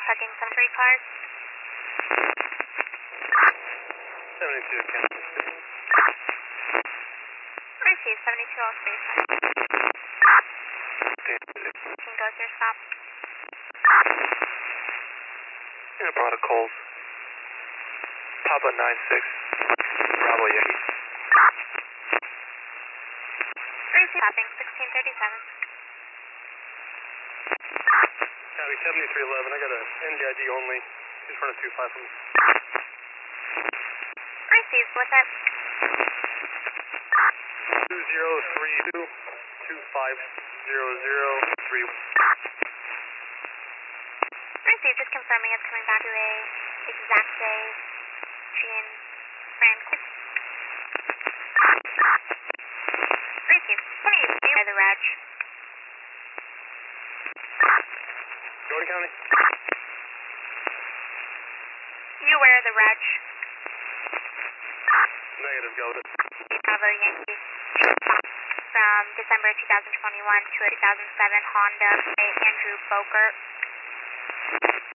tucking some free cars. 72, Kansas City. Receive 72 all space. Goes your stop. Yeah, protocols. Papa 96. Bravo Yankee. Receive tapping 1637. Copy 7311. I got a NDID only. In front of 25 from me. Receive, what's that? 2032 250031. Receive, just confirming it's coming back to a exact day. Jean Francis. Receive, 28 by the reg. Jordan County? You wear the reg. Negative, go with it. Bravo Yankee. From December 2021 to a 2007 Honda Andrew Boker.